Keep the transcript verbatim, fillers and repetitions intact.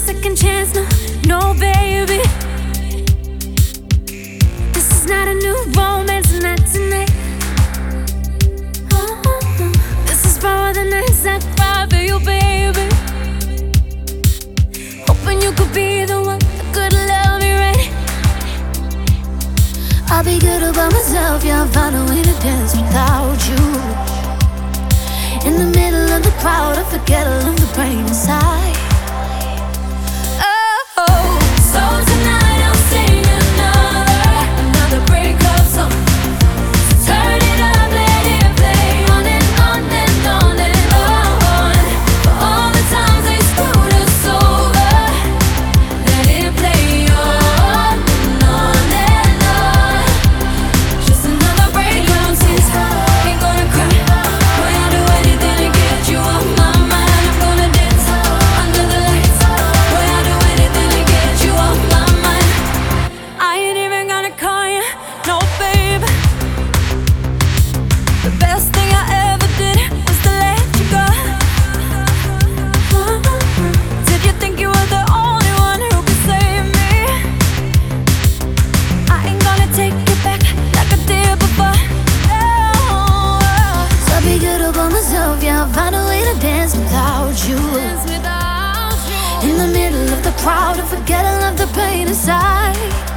second chance, no, no, baby. This is not a new romance, not tonight. Oh, this is for the nights I cry for you, baby. Hoping you could be the one that could love me right. I'll be good about myself, yeah, I'll find a way to dance without you. In the middle of the crowd, I forget all of the pain inside. Oh, so tonight I'll sing another, another breakup song. So turn it up, let it play on and on and on and on. For all the times they screwed us over, let it play on and on and on. Just another breakup song. Ain't gonna cry. Yeah, I'll find a way to dance without you. Dance without you. In the middle of the crowd, I forget all of the pain inside.